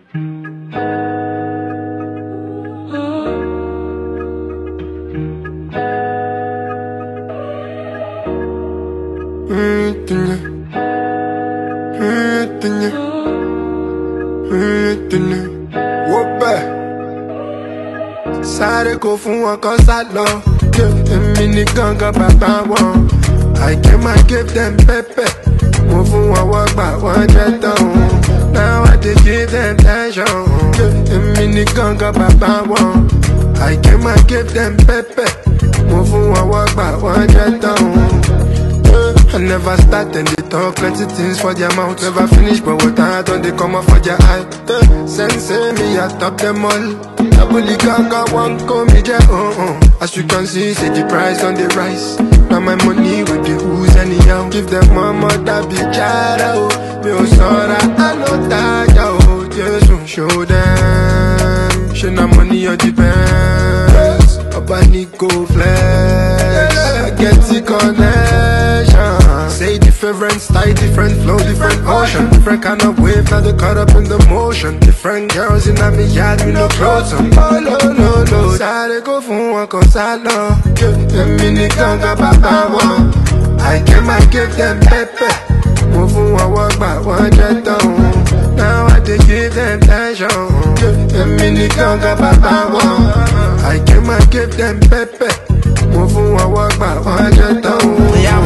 Sáré kò fún wọn kan sá lọ. Èmi ní gangan bàbá wọn. I came and gave them pepper. Mo fún wọn wọ́gbà wọ́n jẹ́ tán. Now I dey give them tension. Èmi ní gangan bàbá wọn. I came and gave them pepper. Mo fún wọn wọ́gbà wọ́n jẹ́ tán. I never start and they talk plenty things for their mouth. Never finish but what I done they come up for their eye. Sensei me I top them all. Double gaga one come me there As you can see say the price on the rise. Now my money with the who's anyhow. Give them mama that big child. Me oh sorry I know that oh just show them. Show na money on the best. Abani go flex. I get the connection. Say different style, different flow, different ocean. Different kind of wave, now they caught up in the motion. Different girls in my yard with no clothes on. Oh no, no, no. Sáré kò fún wọn kan sá lọ. Èmi ní gangan bàbá wọn. I came and gave them pepper. Mo fún wọn wọ́gbà wọ́n jẹ́ tán. Now I dey give them tension. Èmi ní gangan bàbá wọn. I came and gave them pepper. Mo fún wọn wọ́gbà wọ́n jẹ́ tán.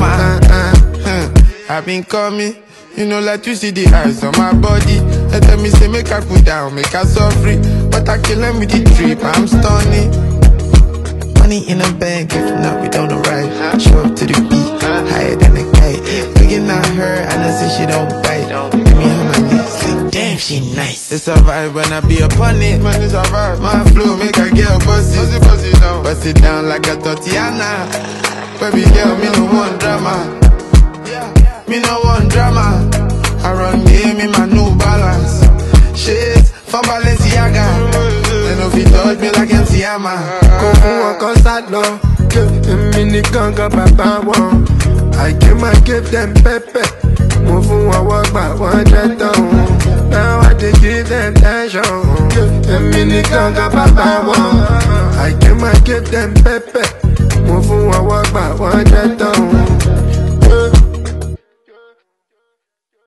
I've been coming, you know, like you see the eyes on my body. They tell me say make I cool down, make I suffer. But I kill them with the drip, I'm stunning. Money in the bank, if not we don't arrive. Show up to the beat, higher than a kite. Looking at her, and I say she don't bite. Give me on my knees, like damn she nice. It's a vibe when I be upon it. Man, it's a vibe. My flow make a girl bust it. Bust it down like a Tatiana. Baby girl, me no want drama. Me no want drama. I run game in my new balance. Shit, from Balenciaga. They no fit touch me like MC Hammer. Kò fún wọn kan sá lọ. Èmi ní gangan bàbá wọn. I came and gave them pepper. Mo fún wọn wọ́gbà wọ́n jẹ́ tán. Now I dey give them tension. Èmi ní gangan bàbá wọn. I came and gave them pepper. Mo fún wọn wọ́gbà wọ́n jẹ́ tán.